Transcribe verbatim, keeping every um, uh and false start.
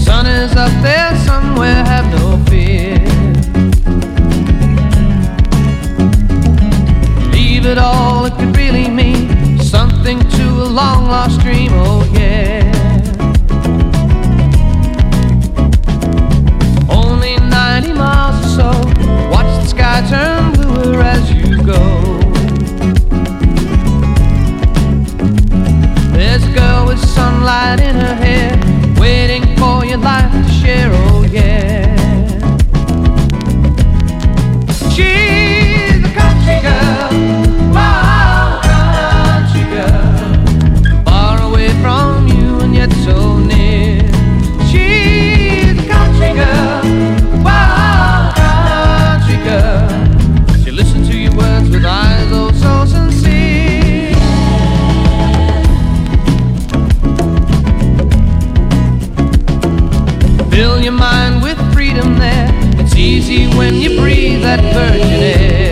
sun is up there somewhere, have no fear. Leave it all, it could really mean something to a long lost dream, oh yeah. Only ninety miles or so, watch the sky turn bluer as you go. There's a girl with sunlight in her hair, waiting for your life to share, oh yeah. She's a country girl, wild country girl, far away from you and yet so near. She's a country girl, wild country girl. She listens to your words with eyes oh so sincere. Fill your mind with freedom there. It's easy when you breathe that virgin air.